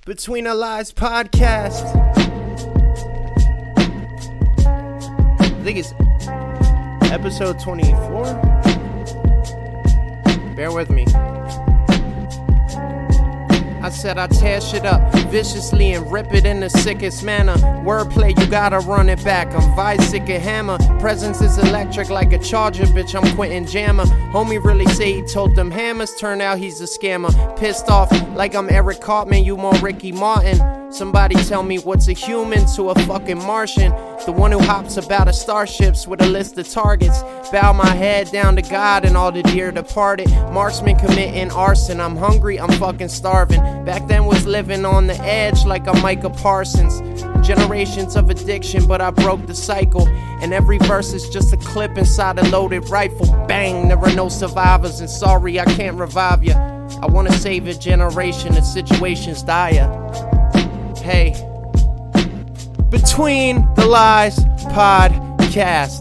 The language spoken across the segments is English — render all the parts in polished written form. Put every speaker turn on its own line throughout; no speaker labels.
Between the Lies podcast. I think it's episode 24. Bear with me. I said I tear shit up viciously and rip it in the sickest manner. Wordplay, you gotta run it back. I'm vice sick of hammer. Presence is electric like a charger, bitch. I'm Quentin Jammer. Homie really say he told them hammers. Turn out he's a scammer. Pissed off like I'm Eric Cartman. You more Ricky Martin. Somebody tell me what's a human to a fucking Martian. The one who hops about a starships with a list of targets. Bow my head down to God and all the dear departed. Marksman committing arson. I'm hungry, I'm fucking starving. Back then was living on the edge like I'm Micah Parsons. Generations of addiction, but I broke the cycle. And every verse is just a clip inside a loaded rifle. Bang, there are no survivors, and sorry I can't revive ya. I wanna save a generation, the situation's dire. Hey, Between the Lies podcast.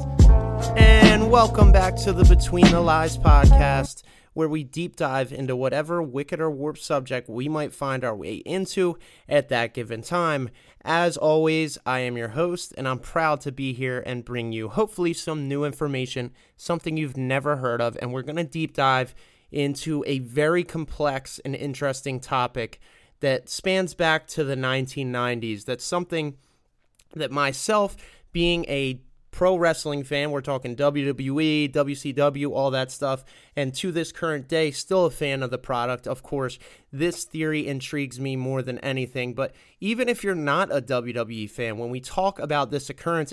And welcome back to the Between the Lies podcast, where we deep dive into whatever wicked or warped subject we might find our way into at that given time. As always, I am your host, and I'm proud to be here and bring you hopefully some new information, something you've never heard of, and we're going to deep dive into a very complex and interesting topic that spans back to the 1990s. That's something that myself, being a pro wrestling fan, we're talking WWE, WCW, all that stuff, and to this current day, still a fan of the product. Of course, this theory intrigues me more than anything, but even if you're not a WWE fan, when we talk about this occurrence,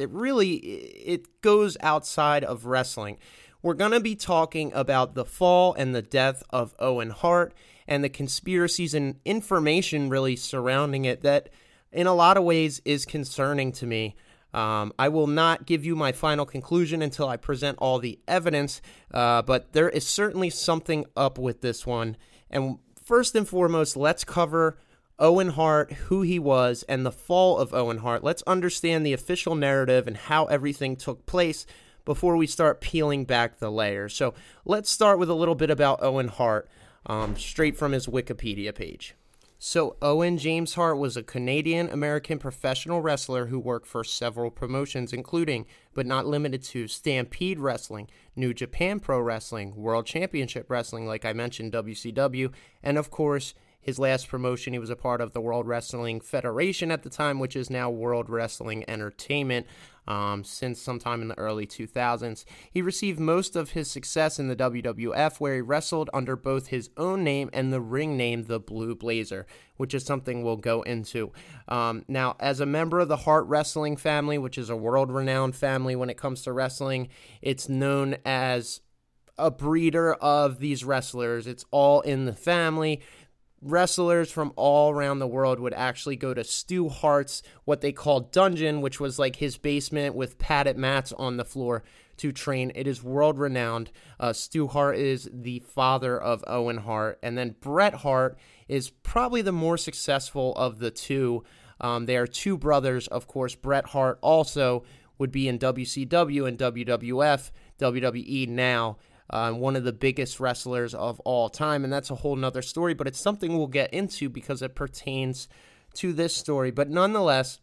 it goes outside of wrestling. We're going to be talking about the fall and the death of Owen Hart and the conspiracies and information really surrounding it that in a lot of ways is concerning to me. I will not give you my final conclusion until I present all the evidence, but there is certainly something up with this one. And first and foremost, let's cover Owen Hart, who he was, and the fall of Owen Hart. Let's understand the official narrative and how everything took place before we start peeling back the layers. So let's start with a little bit about Owen Hart, straight from his Wikipedia page. So Owen James Hart was a Canadian-American professional wrestler who worked for several promotions, including, but not limited to, Stampede Wrestling, New Japan Pro Wrestling, World Championship Wrestling, like I mentioned, WCW, and of course, his last promotion, he was a part of the World Wrestling Federation at the time, which is now World Wrestling Entertainment, since sometime in the early 2000s. He received most of his success in the WWF, where he wrestled under both his own name and the ring name, the Blue Blazer, which is something we'll go into. Now, as a member of the Hart Wrestling family, which is a world-renowned family when it comes to wrestling, it's known as a breeder of these wrestlers. It's all in the family. Wrestlers from all around the world would actually go to Stu Hart's, what they call dungeon, which was like his basement with padded mats on the floor to train. It is world-renowned. Stu Hart is the father of Owen Hart. And then Bret Hart is probably the more successful of the two. They are two brothers, of course. Bret Hart also would be in WCW and WWF, WWE now. One of the biggest wrestlers of all time, and that's a whole nother story, but it's something we'll get into because it pertains to this story. But nonetheless,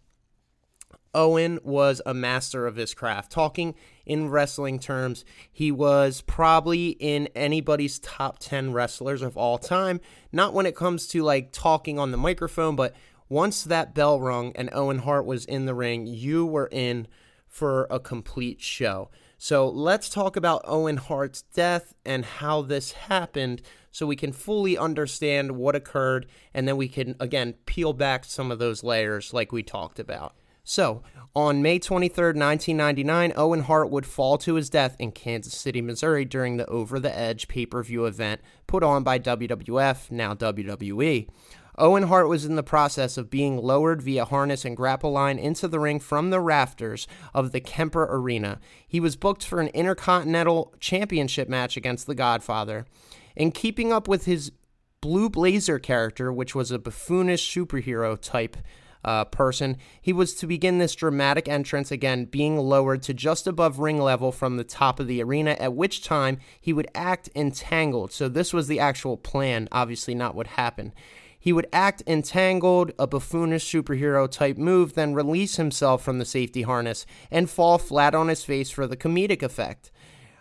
Owen was a master of his craft. Talking in wrestling terms, he was probably in anybody's top 10 wrestlers of all time. Not when it comes to like talking on the microphone, but once that bell rung and Owen Hart was in the ring, you were in for a complete show. So let's talk about Owen Hart's death and how this happened so we can fully understand what occurred, and then we can, again, peel back some of those layers like we talked about. So, on May 23rd, 1999, Owen Hart would fall to his death in Kansas City, Missouri during the Over the Edge pay-per-view event put on by WWF, now WWE. Owen Hart was in the process of being lowered via harness and grapple line into the ring from the rafters of the Kemper Arena. He was booked for an Intercontinental Championship match against The Godfather. In keeping up with his Blue Blazer character, which was a buffoonish superhero type person, he was to begin this dramatic entrance, again being lowered to just above ring level from the top of the arena, at which time he would act entangled. So this was the actual plan, obviously not what happened. He would act entangled, a buffoonish superhero type move, then release himself from the safety harness and fall flat on his face for the comedic effect.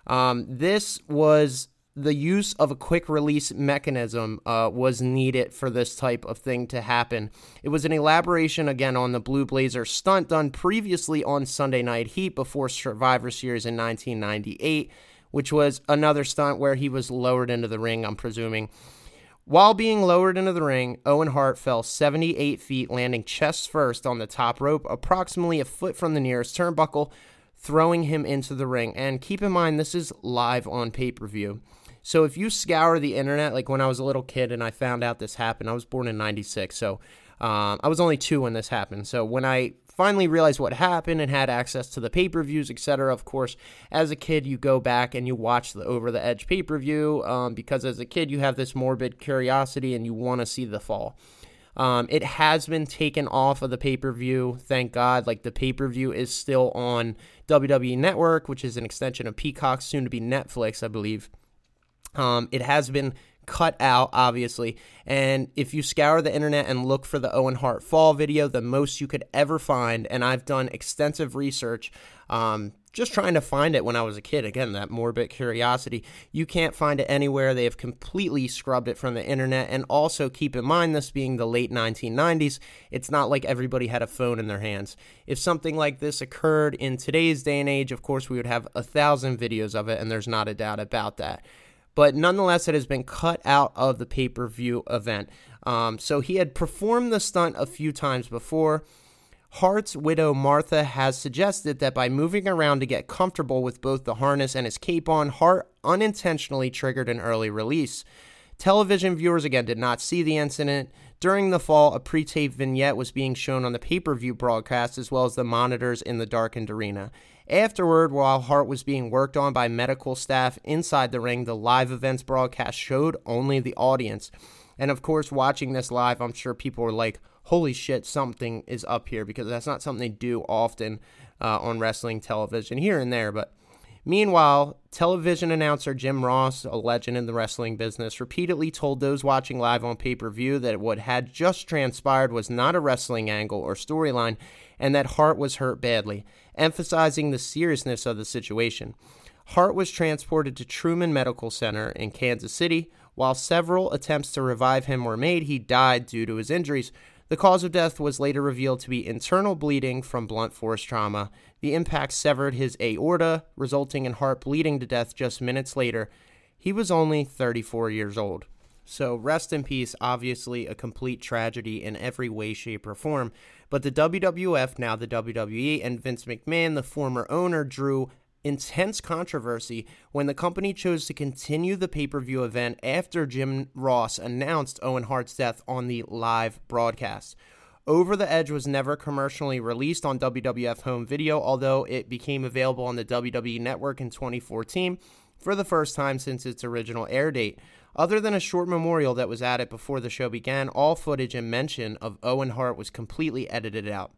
This was the use of a quick release mechanism was needed for this type of thing to happen. It was an elaboration, again, on the Blue Blazer stunt done previously on Sunday Night Heat before Survivor Series in 1998, which was another stunt where he was lowered into the ring, I'm presuming. While being lowered into the ring, Owen Hart fell 78 feet, landing chest first on the top rope, approximately a foot from the nearest turnbuckle, throwing him into the ring. And keep in mind, this is live on pay-per-view. So if you scour the internet, like when I was a little kid and I found out this happened, I was born in 96, so I was only 2 when this happened. So when I finally realized what happened and had access to the pay-per-views, etc., of course, as a kid, you go back and you watch the Over the Edge pay-per-view because as a kid, you have this morbid curiosity and you want to see the fall. It has been taken off of the pay-per-view, thank God. Like, the pay-per-view is still on WWE Network, which is an extension of Peacock, soon to be Netflix, I believe. It has been cut out, obviously, and if you scour the internet and look for the Owen Hart fall video, the most you could ever find, and I've done extensive research just trying to find it when I was a kid, again, that morbid curiosity, you can't find it anywhere. They have completely scrubbed it from the internet, and also keep in mind, this being the late 1990s, it's not like everybody had a phone in their hands. If something like this occurred in today's day and age, of course, we would have 1,000 videos of it, and there's not a doubt about that. But nonetheless, it has been cut out of the pay-per-view event. So he had performed the stunt a few times before. Hart's widow, Martha, has suggested that by moving around to get comfortable with both the harness and his cape on, Hart unintentionally triggered an early release. Television viewers, again, did not see the incident. During the fall, a pre-taped vignette was being shown on the pay-per-view broadcast as well as the monitors in the darkened arena. Afterward, while Hart was being worked on by medical staff inside the ring, the live events broadcast showed only the audience. And of course, watching this live, I'm sure people were like, holy shit, something is up here, because that's not something they do often on wrestling television, here and there. But meanwhile, television announcer Jim Ross, a legend in the wrestling business, repeatedly told those watching live on pay-per-view that what had just transpired was not a wrestling angle or storyline, and that Hart was hurt badly, emphasizing the seriousness of the situation. Hart was transported to Truman Medical Center in Kansas City. While several attempts to revive him were made, he died due to his injuries. The cause of death was later revealed to be internal bleeding from blunt force trauma. The impact severed his aorta, resulting in Hart bleeding to death just minutes later. He was only 34 years old. So rest in peace, obviously a complete tragedy in every way, shape, or form. But the WWF, now the WWE, and Vince McMahon, the former owner, drew intense controversy when the company chose to continue the pay-per-view event after Jim Ross announced Owen Hart's death on the live broadcast. Over the Edge was never commercially released on WWF home video, although it became available on the WWE Network in 2014 for the first time since its original air date. Other than a short memorial that was added before the show began, all footage and mention of Owen Hart was completely edited out.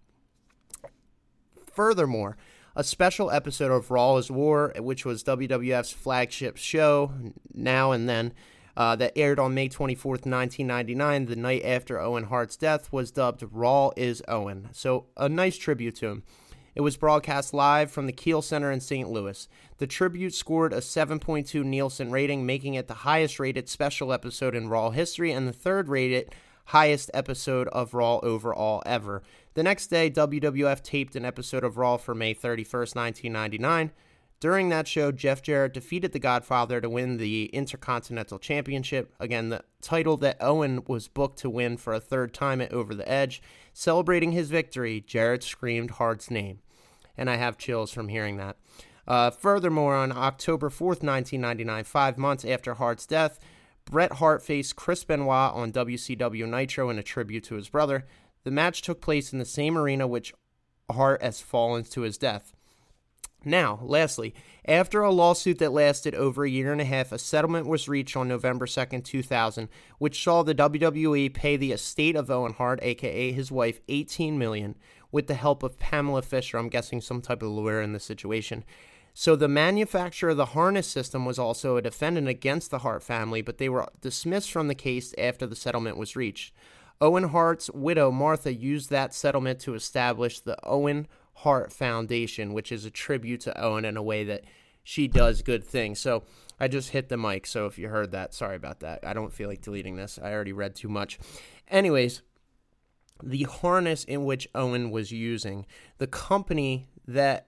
Furthermore, a special episode of Raw is War, which was WWF's flagship show, Now and Then, that aired on May 24th, 1999, the night after Owen Hart's death, was dubbed Raw is Owen. So a nice tribute to him. It was broadcast live from the Kiel Center in St. Louis. The tribute scored a 7.2 Nielsen rating, making it the highest-rated special episode in Raw history and the third-rated highest episode of Raw overall ever. The next day, WWF taped an episode of Raw for May 31st, 1999. During that show, Jeff Jarrett defeated The Godfather to win the Intercontinental Championship, again, the title that Owen was booked to win for a third time at Over the Edge. Celebrating his victory, Jarrett screamed Hart's name. And I have chills from hearing that. Furthermore, on October 4th, 1999, 5 months after Hart's death, Bret Hart faced Chris Benoit on WCW Nitro in a tribute to his brother. The match took place in the same arena which Hart has fallen to his death. Now, lastly, after a lawsuit that lasted over a year and a half, a settlement was reached on November 2nd, 2000, which saw the WWE pay the estate of Owen Hart, a.k.a. his wife, $18 million, with the help of Pamela Fisher, I'm guessing some type of lawyer in this situation. So the manufacturer of the harness system was also a defendant against the Hart family, but they were dismissed from the case after the settlement was reached. Owen Hart's widow, Martha, used that settlement to establish the Owen Hart Foundation, which is a tribute to Owen in a way that she does good things. So I just hit the mic, so if you heard that, sorry about that. I don't feel like deleting this. I already read too much. Anyways, the harness in which Owen was using, the company that,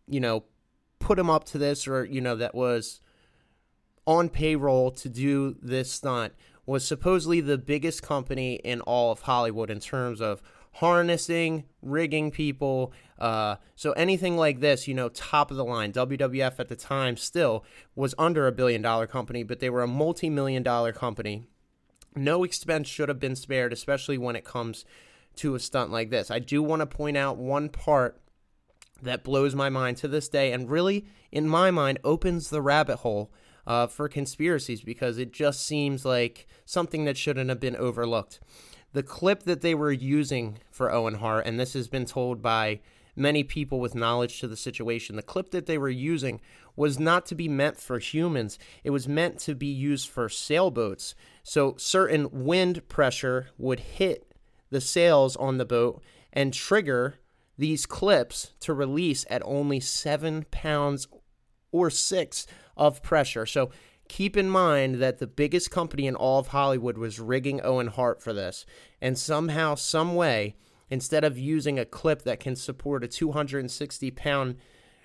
put him up to this, or, that was on payroll to do this stunt, was supposedly the biggest company in all of Hollywood in terms of harnessing, rigging people. So anything like this, top of the line. WWF at the time still was under $1 billion company, but they were a multi-million-dollar company. No expense should have been spared, especially when it comes to a stunt like this. I do want to point out one part that blows my mind to this day, and really, in my mind, opens the rabbit hole for conspiracies, because it just seems like something that shouldn't have been overlooked. The clip that they were using for Owen Hart, and this has been told by many people with knowledge to the situation, the clip that they were using was not to be meant for humans. It was meant to be used for sailboats. So certain wind pressure would hit the sails on the boat and trigger these clips to release at only 7 pounds or 6 of pressure. So keep in mind that the biggest company in all of Hollywood was rigging Owen Hart for this. And somehow, some way, instead of using a clip that can support a 260-pound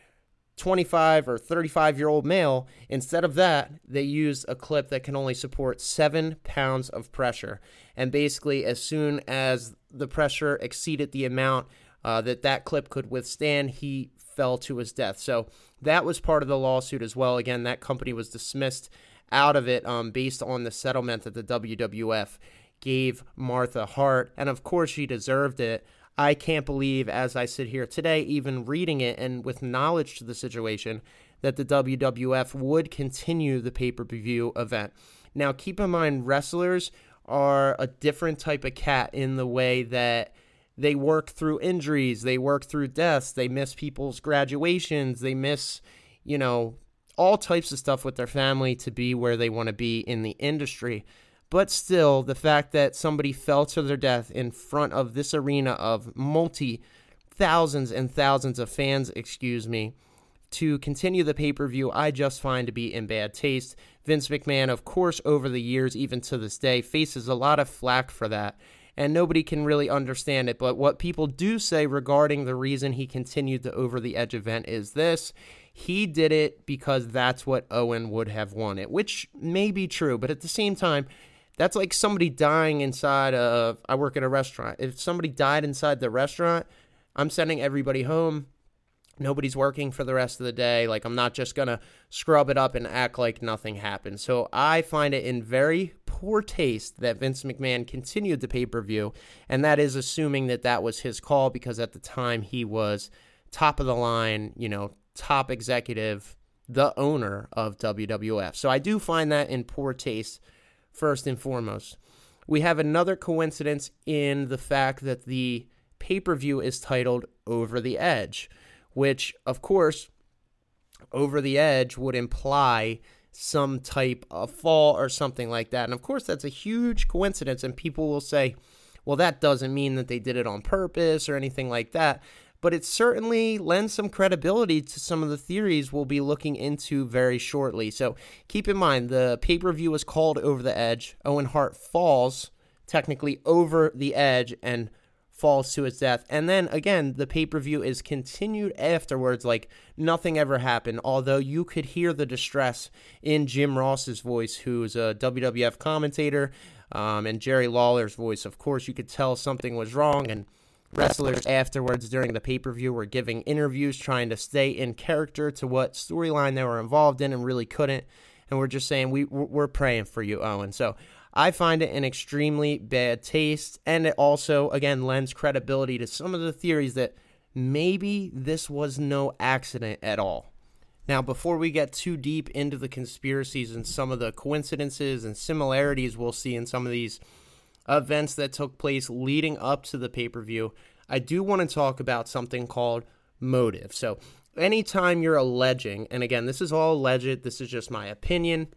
25 or 35-year-old male, instead of that, they used a clip that can only support 7 pounds of pressure. And basically, as soon as the pressure exceeded the amount that clip could withstand, he fell to his death. So that was part of the lawsuit as well. Again, that company was dismissed out of it based on the settlement that the WWF gave Martha Hart. And of course, she deserved it. I can't believe, as I sit here today, even reading it and with knowledge to the situation, that the WWF would continue the pay-per-view event. Now, keep in mind, wrestlers are a different type of cat in the way that they work through injuries, they work through deaths, they miss people's graduations, they miss, all types of stuff with their family to be where they want to be in the industry. But still, the fact that somebody fell to their death in front of this arena of thousands and thousands of fans, to continue the pay-per-view, I just find to be in bad taste. Vince McMahon, of course, over the years, even to this day, faces a lot of flack for that, and nobody can really understand it. But what people do say regarding the reason he continued the Over the Edge event is this: he did it because that's what Owen would have wanted, which may be true, but at the same time, that's like somebody dying inside of, I work at a restaurant. If somebody died inside the restaurant, I'm sending everybody home. Nobody's working for the rest of the day. Like, I'm not just going to scrub it up and act like nothing happened. So I find it in very poor taste that Vince McMahon continued the pay-per-view, and that is assuming that that was his call, because at the time he was top of the line, top executive, the owner of WWF. So I do find that in poor taste, first and foremost. We have another coincidence in the fact that the pay-per-view is titled Over the Edge, which, of course, over the edge would imply some type of fall or something like that. And, of course, that's a huge coincidence, and people will say, well, that doesn't mean that they did it on purpose or anything like that. But it certainly lends some credibility to some of the theories we'll be looking into very shortly. So keep in mind, the pay-per-view is called Over the Edge. Owen Hart falls technically over the edge and falls to his death. And then, again, the pay-per-view is continued afterwards like nothing ever happened, although you could hear the distress in Jim Ross's voice, who's a WWF commentator, and Jerry Lawler's voice. Of course, you could tell something was wrong, and wrestlers afterwards during the pay-per-view were giving interviews trying to stay in character to what storyline they were involved in and really couldn't. And we're just saying, we're praying for you, Owen. So I find it an extremely bad taste, and it also, again, lends credibility to some of the theories that maybe this was no accident at all. Now, before we get too deep into the conspiracies and some of the coincidences and similarities we'll see in some of these events that took place leading up to the pay-per-view, I do want to talk about something called motive. So anytime you're alleging, and again, this is all alleged, this is just my opinion,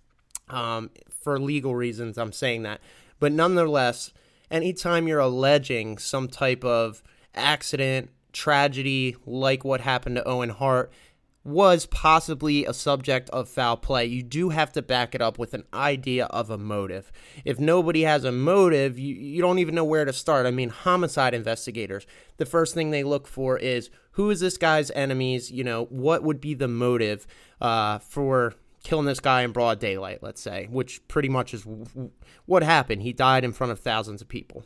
for legal reasons I'm saying that, but nonetheless, anytime you're alleging some type of accident, tragedy, like what happened to Owen Hart, was possibly a subject of foul play, you do have to back it up with an idea of a motive. If nobody has a motive, you don't even know where to start. I mean, homicide investigators, the first thing they look for is, who is this guy's enemies? What would be the motive for killing this guy in broad daylight, let's say, which pretty much is what happened. He died in front of thousands of people.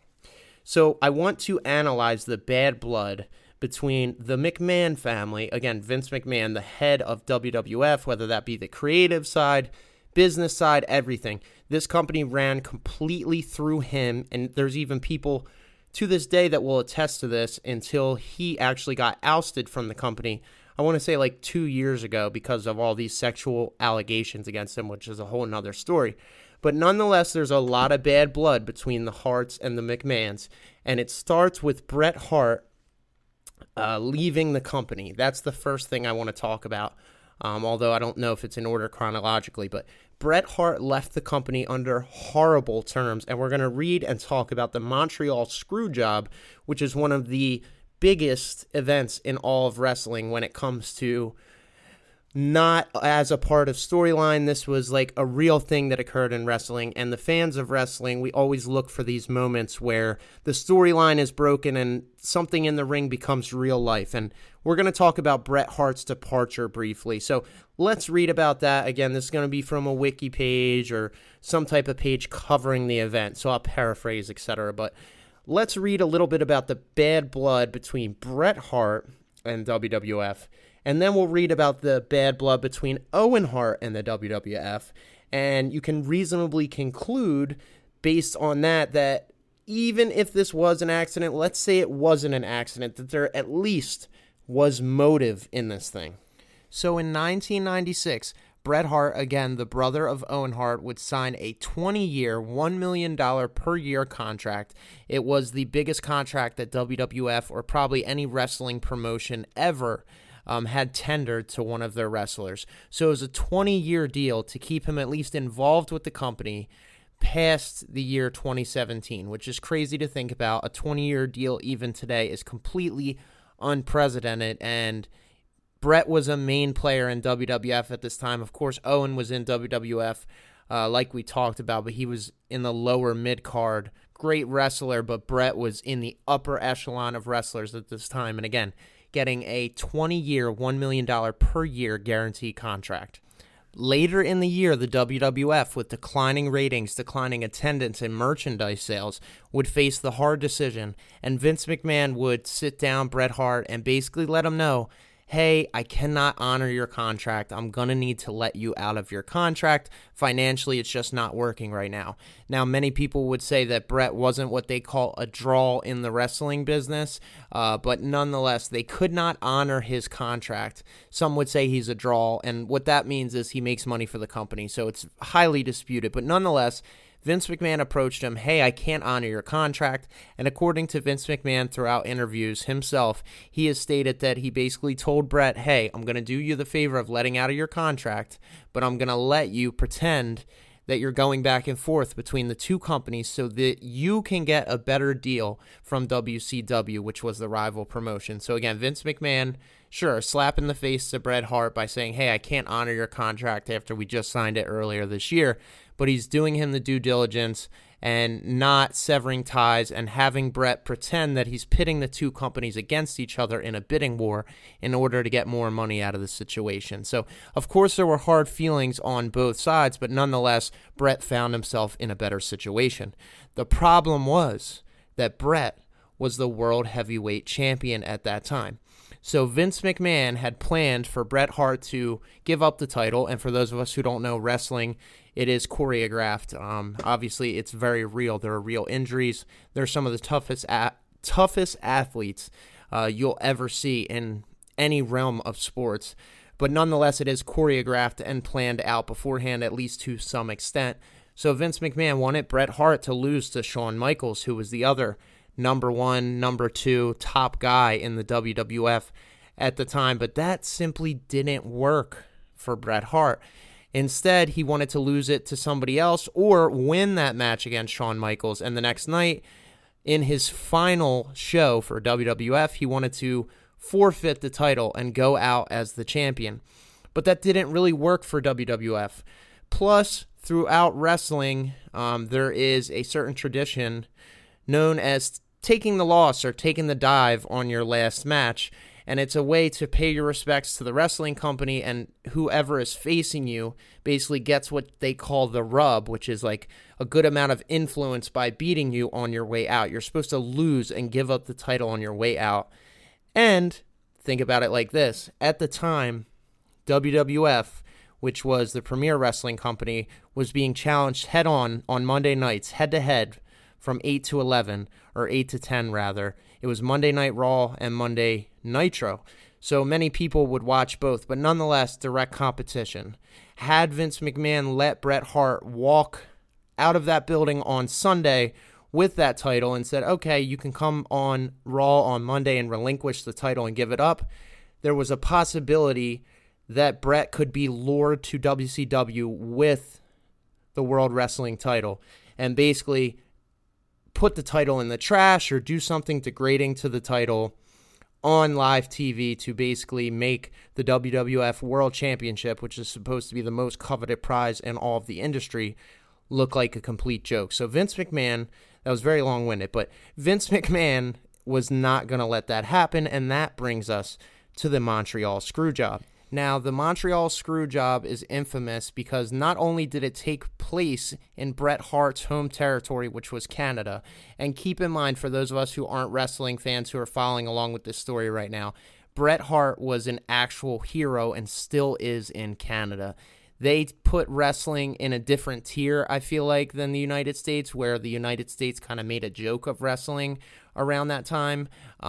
So I want to analyze the bad blood between the McMahon family, again, Vince McMahon, the head of WWF, whether that be the creative side, business side, everything. This company ran completely through him, and there's even people to this day that will attest to this until he actually got ousted from the company. I want to say like 2 years ago because of all these sexual allegations against him, which is a whole nother story. But nonetheless, there's a lot of bad blood between the Harts and the McMahons, and it starts with Bret Hart leaving the company. That's the first thing I want to talk about, although I don't know if it's in order chronologically. But Bret Hart left the company under horrible terms, and we're going to read and talk about the Montreal Screwjob, which is one of the biggest events in all of wrestling when it comes to not as a part of storyline. This was like a real thing that occurred in wrestling, and the fans of wrestling, we always look for these moments where the storyline is broken and something in the ring becomes real life. And we're going to talk about Bret Hart's departure briefly. So let's read about that. Again, this is going to be from a wiki page or some type of page covering the event, so I'll paraphrase, etc. But let's read a little bit about the bad blood between Bret Hart and WWF. And then we'll read about the bad blood between Owen Hart and the WWF. And you can reasonably conclude based on that even if this was an accident, let's say it wasn't an accident, that there at least was motive in this thing. So in 1996, Bret Hart, again, the brother of Owen Hart, would sign a 20-year, $1 million per year contract. It was the biggest contract that WWF or probably any wrestling promotion ever had tendered to one of their wrestlers. So it was a 20-year deal to keep him at least involved with the company past the year 2017, which is crazy to think about. A 20-year deal even today is completely unprecedented, and Bret was a main player in WWF at this time. Of course, Owen was in WWF, like we talked about, but he was in the lower mid-card. Great wrestler, but Bret was in the upper echelon of wrestlers at this time. And again, getting a 20-year, $1 million per year guarantee contract. Later in the year, the WWF, with declining ratings, declining attendance, and merchandise sales, would face the hard decision, and Vince McMahon would sit down Bret Hart and basically let him know, hey, I cannot honor your contract. I'm going to need to let you out of your contract. Financially, it's just not working right now. Now, many people would say that Bret wasn't what they call a draw in the wrestling business, but nonetheless, they could not honor his contract. Some would say he's a draw, and what that means is he makes money for the company, so it's highly disputed. But nonetheless, Vince McMahon approached him, hey, I can't honor your contract, and according to Vince McMahon throughout interviews himself, he has stated that he basically told Bret, hey, I'm going to do you the favor of letting out of your contract, but I'm going to let you pretend that you're going back and forth between the two companies so that you can get a better deal from WCW, which was the rival promotion. So again, Vince McMahon, sure, slap in the face to Bret Hart by saying, hey, I can't honor your contract after we just signed it earlier this year, but he's doing him the due diligence and not severing ties and having Bret pretend that he's pitting the two companies against each other in a bidding war in order to get more money out of the situation. So, of course, there were hard feelings on both sides, but nonetheless, Bret found himself in a better situation. The problem was that Bret was the world heavyweight champion at that time. So Vince McMahon had planned for Bret Hart to give up the title, and for those of us who don't know wrestling, it is choreographed. Obviously, it's very real. There are real injuries. They're some of the toughest athletes you'll ever see in any realm of sports. But nonetheless, it is choreographed and planned out beforehand, at least to some extent. So Vince McMahon wanted Bret Hart to lose to Shawn Michaels, who was the other number one, number two top guy in the WWF at the time, but that simply didn't work for Bret Hart. Instead, he wanted to lose it to somebody else or win that match against Shawn Michaels. And the next night, in his final show for WWF, he wanted to forfeit the title and go out as the champion. But that didn't really work for WWF. Plus, throughout wrestling, there is a certain tradition known as taking the loss or taking the dive on your last match. And it's a way to pay your respects to the wrestling company, and whoever is facing you basically gets what they call the rub, which is like a good amount of influence by beating you on your way out. You're supposed to lose and give up the title on your way out. And think about it like this. At the time, WWF, which was the premier wrestling company, was being challenged head-on on Monday nights, head-to-head, from 8 to 11, or 8 to 10, rather. It was Monday Night Raw and Monday Nitro. So many people would watch both, but nonetheless, direct competition. Had Vince McMahon let Bret Hart walk out of that building on Sunday with that title and said, okay, you can come on Raw on Monday and relinquish the title and give it up, there was a possibility that Bret could be lured to WCW with the World Wrestling title and basically put the title in the trash or do something degrading to the title on live TV to basically make the WWF World Championship, which is supposed to be the most coveted prize in all of the industry, look like a complete joke. So Vince McMahon, that was very long-winded, but Vince McMahon was not going to let that happen, and that brings us to the Montreal Screwjob. Now, the Montreal Screwjob is infamous because not only did it take place in Bret Hart's home territory, which was Canada, and keep in mind, for those of us who aren't wrestling fans who are following along with this story right now, Bret Hart was an actual hero and still is in Canada. They put wrestling in a different tier, I feel like, than the United States, where the United States kind of made a joke of wrestling around that time,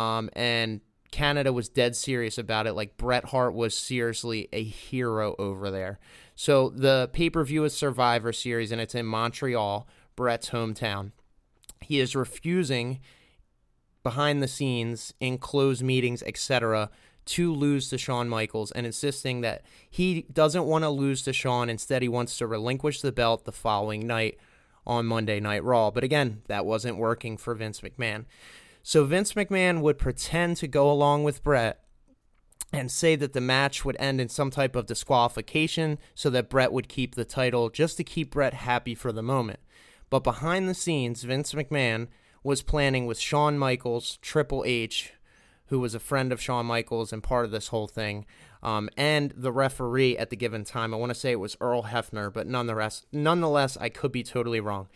and Canada was dead serious about it. Like, Bret Hart was seriously a hero over there. So the pay-per-view is Survivor Series, and it's in Montreal, Bret's hometown. He is refusing, behind the scenes, in closed meetings, etc., to lose to Shawn Michaels, and insisting that he doesn't want to lose to Shawn. Instead, he wants to relinquish the belt the following night on Monday Night Raw. But again, that wasn't working for Vince McMahon. So Vince McMahon would pretend to go along with Bret and say that the match would end in some type of disqualification so that Bret would keep the title, just to keep Bret happy for the moment. But behind the scenes, Vince McMahon was planning with Shawn Michaels, Triple H, who was a friend of Shawn Michaels and part of this whole thing, and the referee at the given time. I want to say it was Earl Hebner, but nonetheless, I could be totally wrong.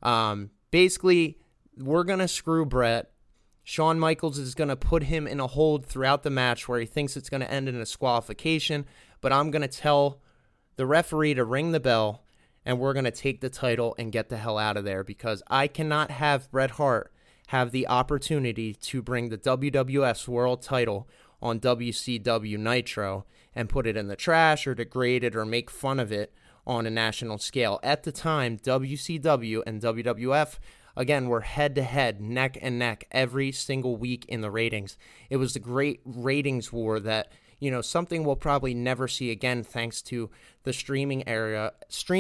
Basically, we're going to screw Bret. Shawn Michaels is going to put him in a hold throughout the match where he thinks it's going to end in a disqualification, but I'm going to tell the referee to ring the bell, and we're going to take the title and get the hell out of there, because I cannot have Bret Hart have the opportunity to bring the WWF's world title on WCW Nitro and put it in the trash or degrade it or make fun of it on a national scale. At the time, WCW and WWF, again, were head-to-head, neck and neck, every single week in the ratings. It was the great ratings war that, something we'll probably never see again, thanks to the streaming era,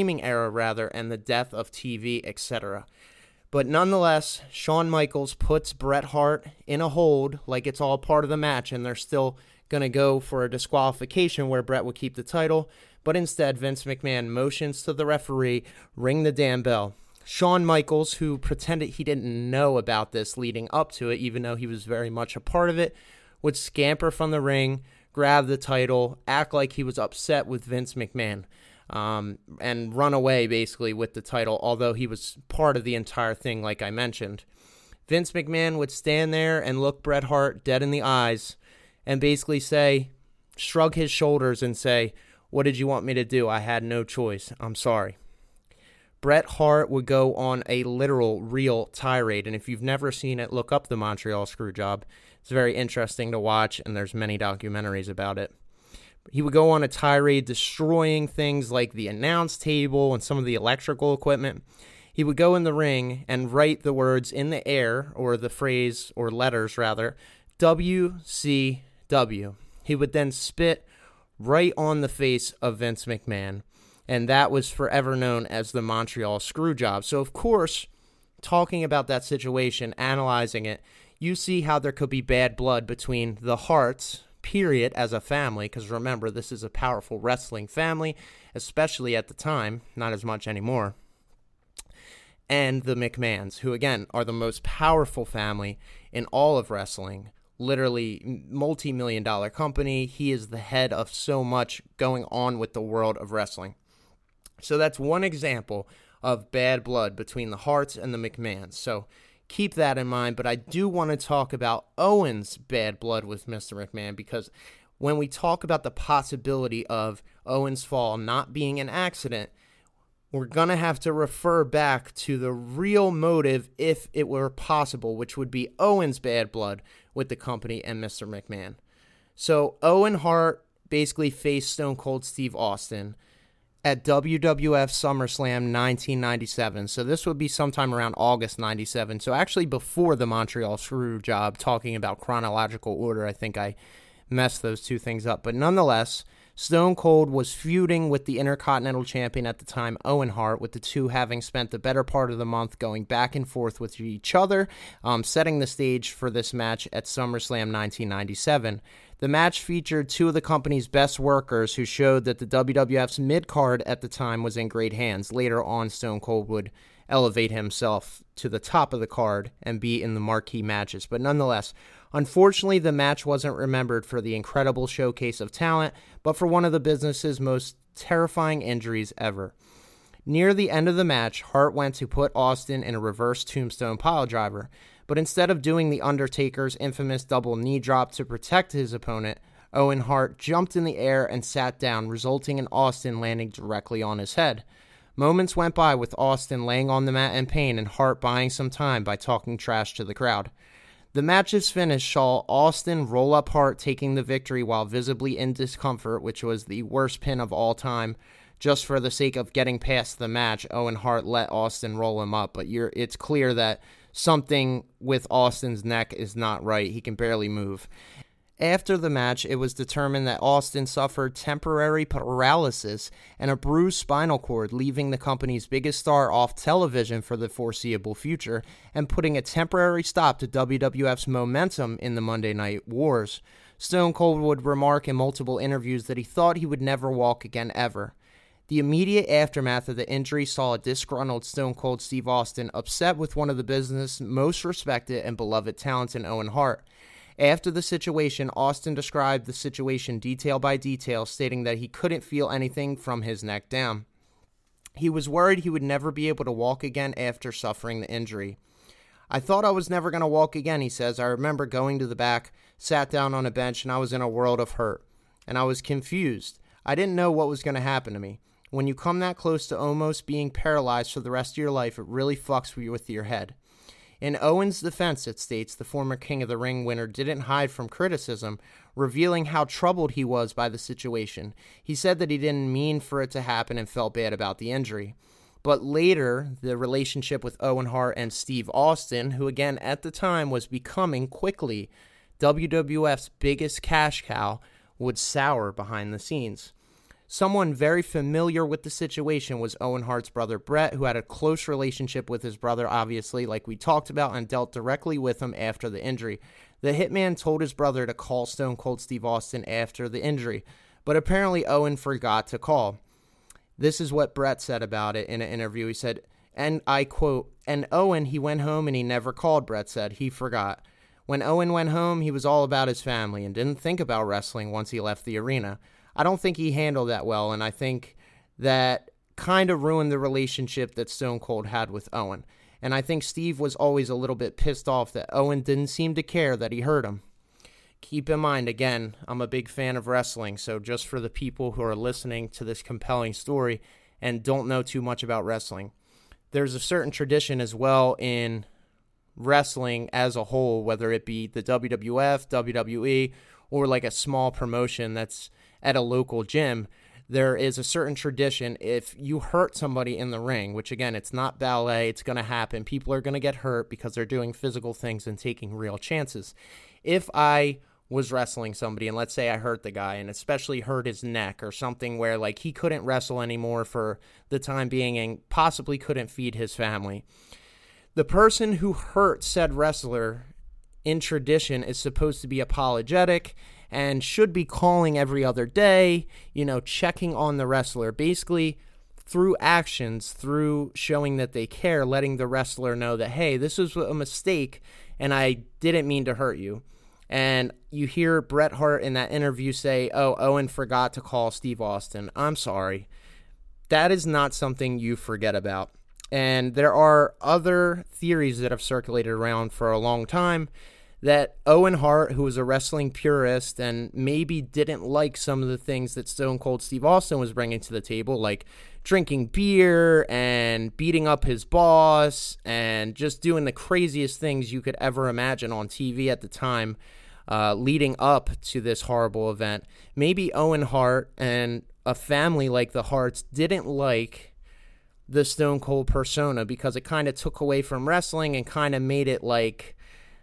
and the death of TV, etc. But nonetheless, Shawn Michaels puts Bret Hart in a hold like it's all part of the match, and they're still going to go for a disqualification where Bret would keep the title. But instead, Vince McMahon motions to the referee, ring the damn bell. Shawn Michaels, who pretended he didn't know about this leading up to it, even though he was very much a part of it, would scamper from the ring, grab the title, act like he was upset with Vince McMahon, and run away basically with the title, although he was part of the entire thing, like I mentioned. Vince McMahon would stand there and look Bret Hart dead in the eyes and basically shrug his shoulders and say, "What did you want me to do? I had no choice. I'm sorry." Bret Hart would go on a literal, real tirade, and if you've never seen it, look up the Montreal Screwjob. It's very interesting to watch, and there's many documentaries about it. He would go on a tirade, destroying things like the announce table and some of the electrical equipment. He would go in the ring and write the words in the air, or the phrase, or letters rather, WCW. He would then spit right on the face of Vince McMahon, and that was forever known as the Montreal Screwjob. So, of course, talking about that situation, analyzing it, you see how there could be bad blood between the Harts, period, as a family, because remember, this is a powerful wrestling family, especially at the time, not as much anymore, and the McMahons, who, again, are the most powerful family in all of wrestling. Literally multi-million-dollar company. He is the head of so much going on with the world of wrestling. So that's one example of bad blood between the Harts and the McMahons. So keep that in mind. But I do want to talk about Owen's bad blood with Mr. McMahon, because when we talk about the possibility of Owen's fall not being an accident, we're going to have to refer back to the real motive, if it were possible, which would be Owen's bad blood with the company and Mr. McMahon. So Owen Hart basically faced Stone Cold Steve Austin at WWF SummerSlam 1997. So this would be sometime around August 97. So actually before the Montreal Screwjob, talking about chronological order, I think I messed those two things up. But nonetheless, Stone Cold was feuding with the Intercontinental Champion at the time, Owen Hart, with the two having spent the better part of the month going back and forth with each other, setting the stage for this match at SummerSlam 1997. The match featured two of the company's best workers who showed that the WWF's mid-card at the time was in great hands. Later on, Stone Cold would elevate himself to the top of the card and be in the marquee matches. But nonetheless, unfortunately, the match wasn't remembered for the incredible showcase of talent, but for one of the business's most terrifying injuries ever. Near the end of the match, Hart went to put Austin in a reverse tombstone piledriver, but instead of doing the Undertaker's infamous double knee drop to protect his opponent, Owen Hart jumped in the air and sat down, resulting in Austin landing directly on his head. Moments went by with Austin laying on the mat in pain and Hart buying some time by talking trash to the crowd. The match's finish saw Austin roll up Hart, taking the victory while visibly in discomfort, which was the worst pin of all time. Just for the sake of getting past the match, Owen Hart let Austin roll him up, but it's clear that something with Austin's neck is not right. He can barely move. After the match, it was determined that Austin suffered temporary paralysis and a bruised spinal cord, leaving the company's biggest star off television for the foreseeable future and putting a temporary stop to WWF's momentum in the Monday Night Wars. Stone Cold would remark in multiple interviews that he thought he would never walk again ever. The immediate aftermath of the injury saw a disgruntled Stone Cold Steve Austin upset with one of the business' most respected and beloved talents in Owen Hart. After the situation, Austin described the situation detail by detail, stating that he couldn't feel anything from his neck down. He was worried he would never be able to walk again after suffering the injury. "I thought I was never going to walk again," he says. "I remember going to the back, sat down on a bench, and I was in a world of hurt. And I was confused. I didn't know what was going to happen to me. When you come that close to almost being paralyzed for the rest of your life, it really fucks with your head." In Owen's defense, it states, the former King of the Ring winner didn't hide from criticism, revealing how troubled he was by the situation. He said that he didn't mean for it to happen and felt bad about the injury. But later, the relationship with Owen Hart and Steve Austin, who again at the time was becoming quickly WWF's biggest cash cow, would sour behind the scenes. Someone very familiar with the situation was Owen Hart's brother Bret, who had a close relationship with his brother, obviously, like we talked about, and dealt directly with him after the injury. The Hitman told his brother to call Stone Cold Steve Austin after the injury, but apparently Owen forgot to call. This is what Bret said about it in an interview. He said, and I quote, "And Owen, he went home and he never called," Bret said. "He forgot. When Owen went home, he was all about his family and didn't think about wrestling once he left the arena. I don't think he handled that well, and I think that kind of ruined the relationship that Stone Cold had with Owen. And I think Steve was always a little bit pissed off that Owen didn't seem to care that he hurt him." Keep in mind, again, I'm a big fan of wrestling, so just for the people who are listening to this compelling story and don't know too much about wrestling, there's a certain tradition as well in wrestling as a whole, whether it be the WWF, WWE, or like a small promotion that's at a local gym. There is a certain tradition. If you hurt somebody in the ring, which again, it's not ballet, it's going to happen. People are going to get hurt because they're doing physical things and taking real chances. If I was wrestling somebody, and let's say I hurt the guy, and especially hurt his neck or something where like he couldn't wrestle anymore for the time being and possibly couldn't feed his family. The person who hurt said wrestler in tradition is supposed to be apologetic and should be calling every other day, checking on the wrestler, basically through actions, through showing that they care, letting the wrestler know that, hey, this was a mistake and I didn't mean to hurt you. And you hear Bret Hart in that interview say, oh, Owen forgot to call Steve Austin. I'm sorry. That is not something you forget about. And there are other theories that have circulated around for a long time that Owen Hart, who was a wrestling purist and maybe didn't like some of the things that Stone Cold Steve Austin was bringing to the table, like drinking beer and beating up his boss and just doing the craziest things you could ever imagine on TV at the time, leading up to this horrible event. Maybe Owen Hart and a family like the Harts didn't like the Stone Cold persona because it kind of took away from wrestling and kind of made it like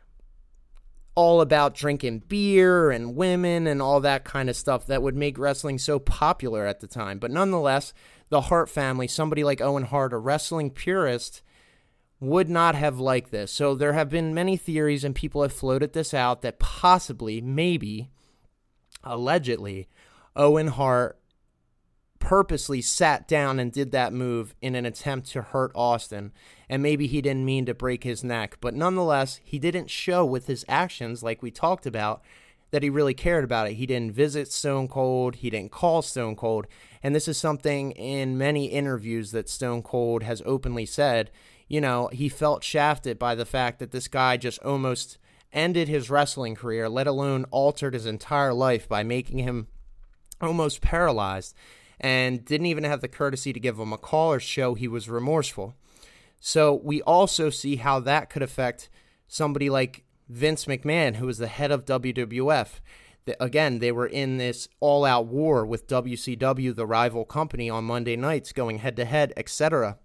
all about drinking beer and women and all that kind of stuff that would make wrestling so popular at the time. But nonetheless, the Hart family, somebody like Owen Hart, a wrestling purist, would not have liked this. So there have been many theories and people have floated this out that possibly, maybe, allegedly, Owen Hart purposely sat down and did that move in an attempt to hurt Austin, and maybe he didn't mean to break his neck, but nonetheless, he didn't show with his actions, like we talked about, that he really cared about it. He didn't visit Stone Cold, he didn't call Stone Cold, and this is something in many interviews that Stone Cold has openly said. He felt shafted by the fact that this guy just almost ended his wrestling career, let alone altered his entire life by making him almost paralyzed, and didn't even have the courtesy to give him a call or show he was remorseful. So we also see how that could affect somebody like Vince McMahon, who was the head of WWF. Again, they were in this all-out war with WCW, the rival company, on Monday nights, going head-to-head, etc.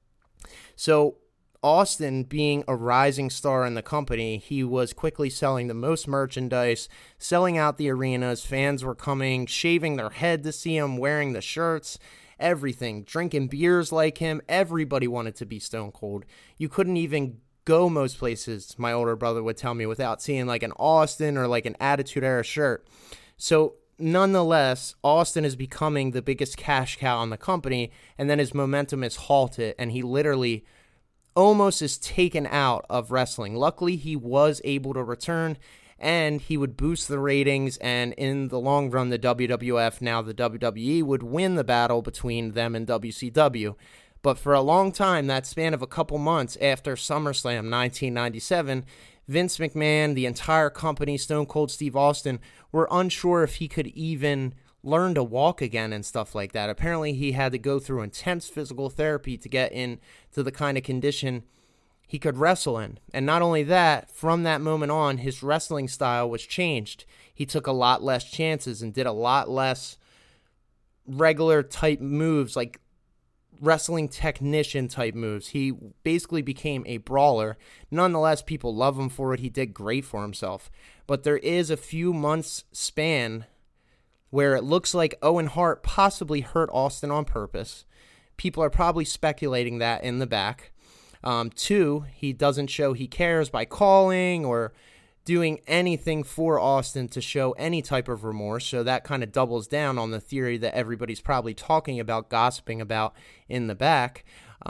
So Austin, being a rising star in the company, he was quickly selling the most merchandise, selling out the arenas. Fans were coming, shaving their head to see him, wearing the shirts, everything, drinking beers like him. Everybody wanted to be Stone Cold. You couldn't even go most places, my older brother would tell me, without seeing like an Austin or like an Attitude Era shirt. So nonetheless, Austin is becoming the biggest cash cow in the company, and then his momentum is halted, and he literally almost is taken out of wrestling. Luckily, he was able to return, and he would boost the ratings, and in the long run, the WWF, now the WWE, would win the battle between them and WCW. But for a long time, that span of a couple months after SummerSlam 1997, Vince McMahon, the entire company, Stone Cold Steve Austin, were unsure if he could even learn to walk again and stuff like that. Apparently, he had to go through intense physical therapy to get into the kind of condition he could wrestle in. And not only that, from that moment on, his wrestling style was changed. He took a lot less chances and did a lot less regular type moves, like wrestling technician type moves. He basically became a brawler. Nonetheless, people love him for it. He did great for himself. But there is a few months span where it looks like Owen Hart possibly hurt Austin on purpose. People are probably speculating that in the back. Two, he doesn't show he cares by calling or doing anything for Austin to show any type of remorse. So that kind of doubles down on the theory that everybody's probably talking about, gossiping about in the back.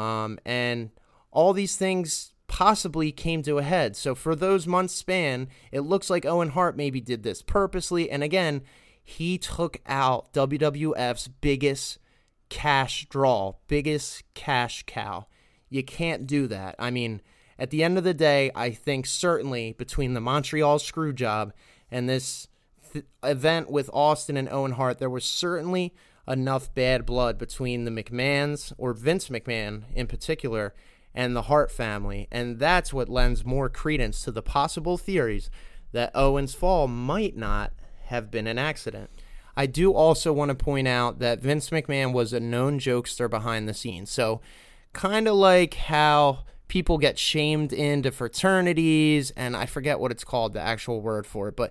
And all these things possibly came to a head. So for those months span, it looks like Owen Hart maybe did this purposely. And again, he took out WWF's biggest cash draw, biggest cash cow. You can't do that. I mean, at the end of the day, I think certainly between the Montreal Screwjob and this event with Austin and Owen Hart, there was certainly enough bad blood between the McMahons, or Vince McMahon in particular, and the Hart family. And that's what lends more credence to the possible theories that Owen's fall might not have been an accident. I do also want to point out that Vince McMahon was a known jokester behind the scenes. So kind of like how people get shamed into fraternities, and I forget what it's called, the actual word for it, but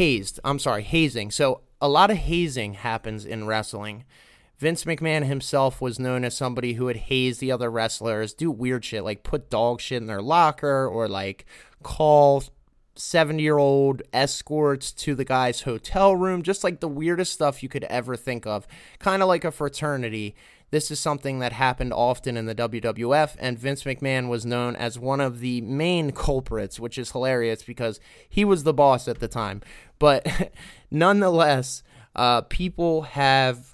hazing. So a lot of hazing happens in wrestling. Vince McMahon himself was known as somebody who would haze the other wrestlers, do weird shit, like put dog shit in their locker, or like call 70-year-old escorts to the guy's hotel room, just like the weirdest stuff you could ever think of. Kind of like a fraternity. This is something that happened often in the WWF, and Vince McMahon was known as one of the main culprits, which is hilarious because he was the boss at the time. But nonetheless, people have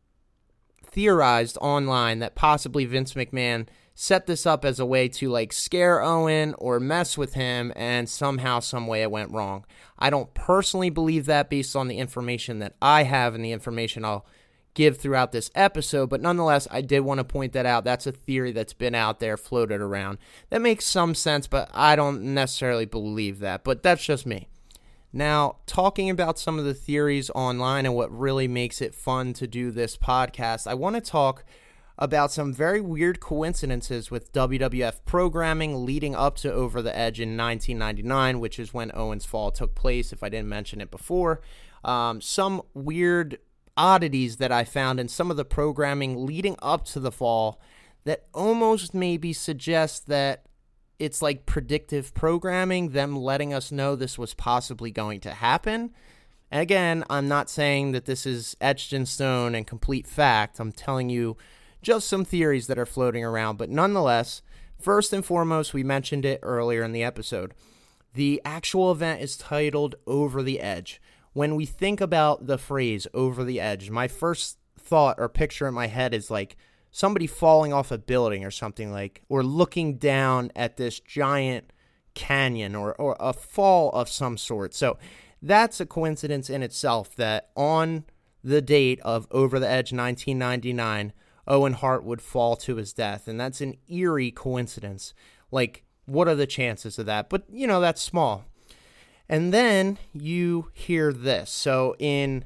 theorized online that possibly Vince McMahon set this up as a way to like scare Owen or mess with him, and somehow, some way it went wrong. I don't personally believe that based on the information that I have and the information I'll give throughout this episode, but nonetheless, I did want to point that out. That's a theory that's been out there, floated around. That makes some sense, but I don't necessarily believe that, but that's just me. Now, talking about some of the theories online and what really makes it fun to do this podcast, I want to talk about some very weird coincidences with WWF programming leading up to Over the Edge in 1999, which is when Owen's fall took place, if I didn't mention it before. Some weird oddities that I found in some of the programming leading up to the fall that almost maybe suggest that it's like predictive programming, them letting us know this was possibly going to happen. And again, I'm not saying that this is etched in stone and complete fact. I'm telling you just some theories that are floating around. But nonetheless, first and foremost, we mentioned it earlier in the episode. The actual event is titled Over the Edge. When we think about the phrase over the edge, my first thought or picture in my head is like somebody falling off a building or something, like, or looking down at this giant canyon or a fall of some sort. So that's a coincidence in itself that on the date of Over the Edge 1999, Owen Hart would fall to his death. And that's an eerie coincidence. Like, what are the chances of that? But, you know, that's small. And then you hear this. So in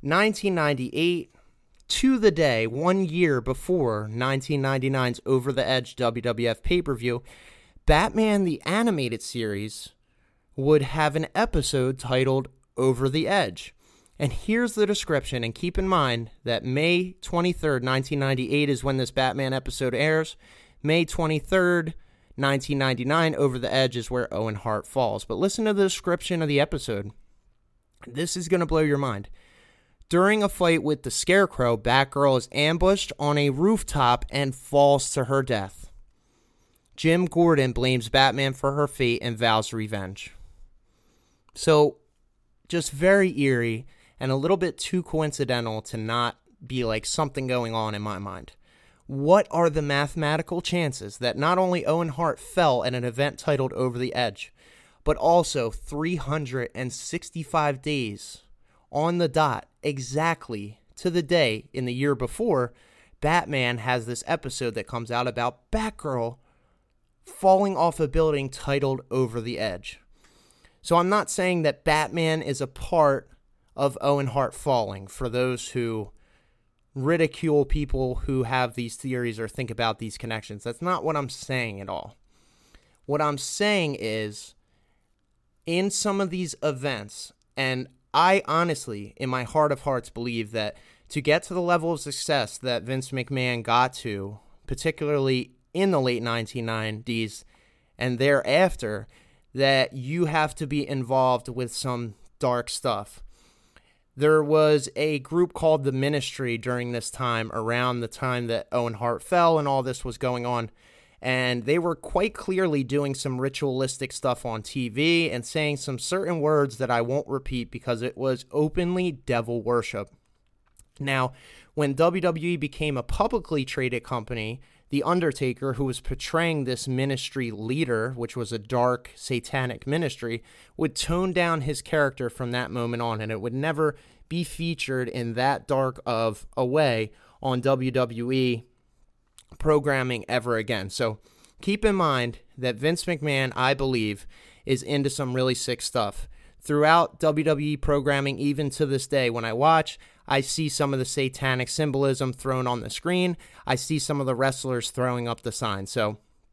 1998, to the day, 1 year before 1999's Over the Edge WWF pay-per-view, Batman the Animated Series would have an episode titled Over the Edge. And here's the description, and keep in mind that May 23rd, 1998 is when this Batman episode airs. May 23rd, 1999, Over the Edge is where Owen Hart falls. But listen to the description of the episode. This is going to blow your mind. During a fight with the Scarecrow, Batgirl is ambushed on a rooftop and falls to her death. Jim Gordon blames Batman for her fate and vows revenge. So, just very eerie and a little bit too coincidental to not be like something going on in my mind. What are the mathematical chances that not only Owen Hart fell at an event titled Over the Edge, but also 365 days on the dot, exactly to the day in the year before, Batman has this episode that comes out about Batgirl falling off a building titled Over the Edge. So I'm not saying that Batman is a part of Owen Hart falling, for those who ridicule people who have these theories or think about these connections. That's not what I'm saying at all. What I'm saying is, in some of these events, and I honestly, in my heart of hearts, believe that to get to the level of success that Vince McMahon got to, particularly in the late 1990s and thereafter, that you have to be involved with some dark stuff. There was a group called The Ministry during this time, around the time that Owen Hart fell and all this was going on. And they were quite clearly doing some ritualistic stuff on TV and saying some certain words that I won't repeat because it was openly devil worship. Now, when WWE became a publicly traded company, The Undertaker, who was portraying this ministry leader, which was a dark satanic ministry, would tone down his character from that moment on, and it would never be featured in that dark of a way on WWE programming ever again. So keep in mind that Vince McMahon, I believe, is into some really sick stuff. Throughout WWE programming, even to this day, when I watch, I see some of the satanic symbolism thrown on the screen. I see some of the wrestlers throwing up the sign. So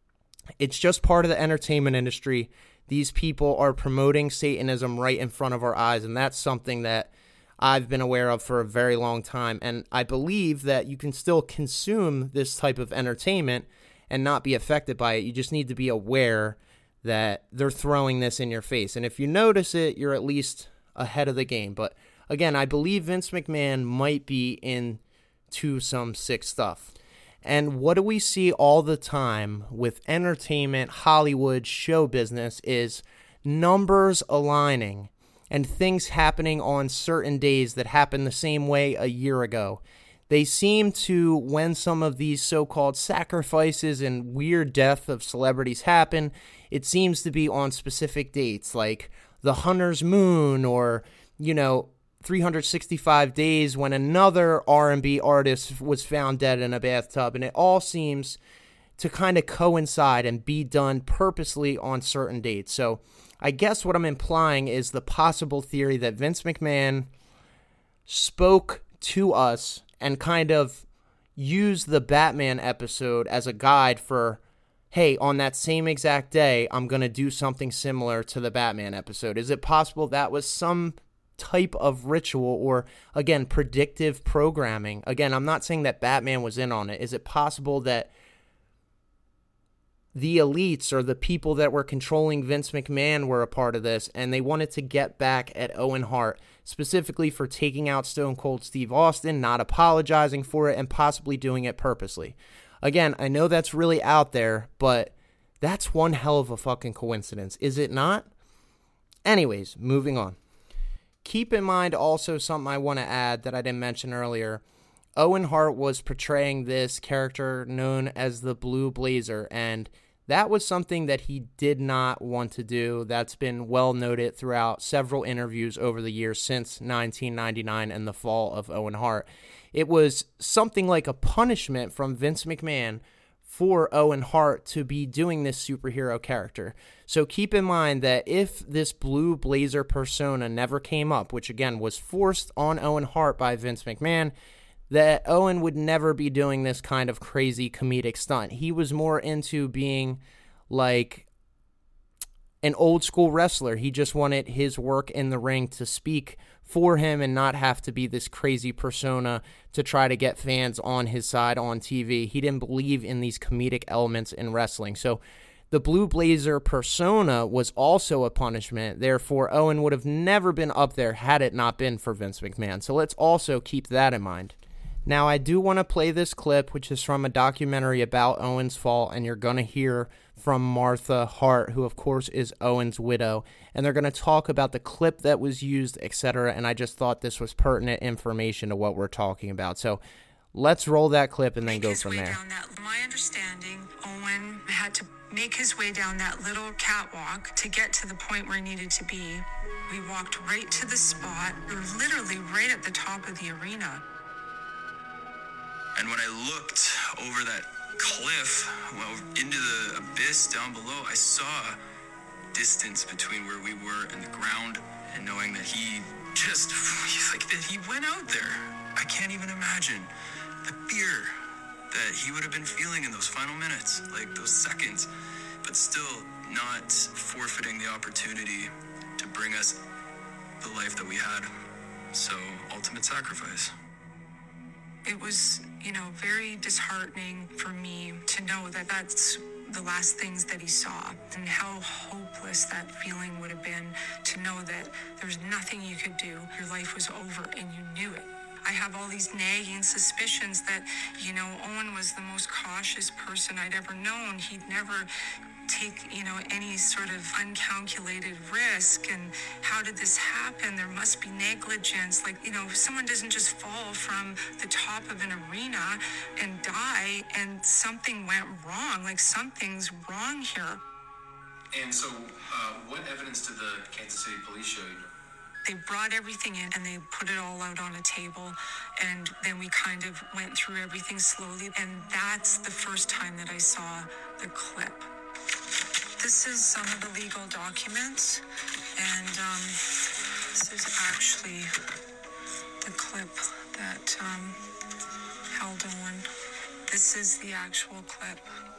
It's just part of the entertainment industry. These people are promoting Satanism right in front of our eyes, and that's something that I've been aware of for a very long time. And I believe that you can still consume this type of entertainment and not be affected by it. You just need to be aware that they're throwing this in your face. And if you notice it, you're at least ahead of the game. But again, I believe Vince McMahon might be into some sick stuff. And what do we see all the time with entertainment, Hollywood, show business is numbers aligning and things happening on certain days that happened the same way a year ago. They seem to, when some of these so-called sacrifices and weird death of celebrities happen, it seems to be on specific dates, like the Hunter's Moon or, 365 days when another R&B artist was found dead in a bathtub. And it all seems to kind of coincide and be done purposely on certain dates. So I guess what I'm implying is the possible theory that Vince McMahon spoke to us and kind of used the Batman episode as a guide for, hey, on that same exact day, I'm going to do something similar to the Batman episode. Is it possible that was some type of ritual or, again, predictive programming? Again, I'm not saying that Batman was in on it. Is it possible that the elites or the people that were controlling Vince McMahon were a part of this, and they wanted to get back at Owen Hart, specifically for taking out Stone Cold Steve Austin, not apologizing for it, and possibly doing it purposely? Again, I know that's really out there, but that's one hell of a fucking coincidence, is it not? Anyways, moving on. Keep in mind also something I want to add that I didn't mention earlier. Owen Hart was portraying this character known as the Blue Blazer, and that was something that he did not want to do. That's been well noted throughout several interviews over the years since 1999 and the fall of Owen Hart. It was something like a punishment from Vince McMahon for Owen Hart to be doing this superhero character. So keep in mind that if this Blue Blazer persona never came up, which again was forced on Owen Hart by Vince McMahon, that Owen would never be doing this kind of crazy comedic stunt. He was more into being like an old school wrestler. He just wanted his work in the ring to speak for him and not have to be this crazy persona to try to get fans on his side on TV. He didn't believe in these comedic elements in wrestling. So the Blue Blazer persona was also a punishment. Therefore, Owen would have never been up there had it not been for Vince McMahon. So let's also keep that in mind. Now, I do want to play this clip, which is from a documentary about Owen's fall, and you're going to hear from Martha Hart, who, of course, is Owen's widow, and they're going to talk about the clip that was used, etc., and I just thought this was pertinent information to what we're talking about. So let's roll that clip and then go from there.
My understanding, Owen had to make his way down that little catwalk to get to the point where he needed to be. We walked right to the spot. We were literally right at the top of the arena.
And when I looked over that cliff, into the abyss down below, I saw distance between where we were and the ground, and knowing that he went out there. I can't even imagine the fear that he would have been feeling in those final minutes, like those seconds, but still not forfeiting the opportunity to bring us the life that we had. So, ultimate sacrifice.
It was, very disheartening for me to know that that's the last things that he saw, and how hopeless that feeling would have been to know that there was nothing you could do. Your life was over and you knew it. I have all these nagging suspicions that, Owen was the most cautious person I'd ever known. He'd never take, any sort of uncalculated risk. And how did this happen? There must be negligence. Someone doesn't just fall from the top of an arena and die and something went wrong. Something's wrong here.
And so, what evidence did the Kansas City police show you?
They brought everything in and they put it all out on a table, and then we kind of went through everything slowly, and that's the first time that I saw the clip. This is some of the legal documents, and this is actually the clip that held Owen. This is the actual clip.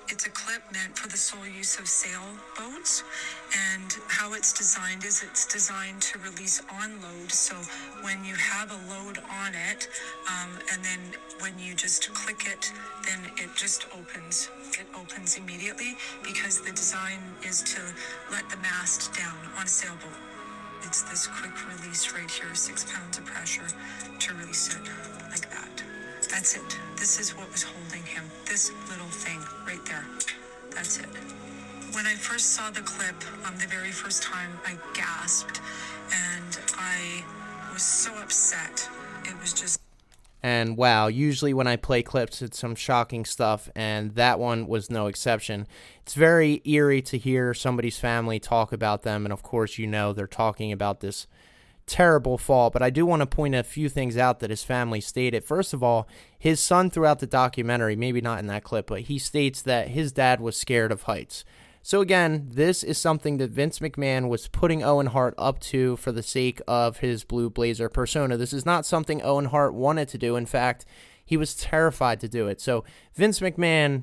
It's a clip meant for the sole use of sailboats, and how it's designed is it's designed to release on load. So when you have a load on it, and then when you just click it, then it just opens. It opens immediately because the design is to let the mast down on a sailboat. It's this quick release right here, 6 pounds of pressure to release it like that. That's it. This is what was holding him. This little thing right there. That's it. When I first saw the clip, the very first time, I gasped and I was so upset. It was just...
And wow, usually when I play clips, it's some shocking stuff, and that one was no exception. It's very eerie to hear somebody's family talk about them, and of course, they're talking about this terrible fall. But I do want to point a few things out that his family stated. First of all, his son throughout the documentary, maybe not in that clip, but he states that his dad was scared of heights. So again, this is something that Vince McMahon was putting Owen Hart up to for the sake of his Blue Blazer persona. This is not something Owen Hart wanted to do. In fact, he was terrified to do it. So Vince McMahon,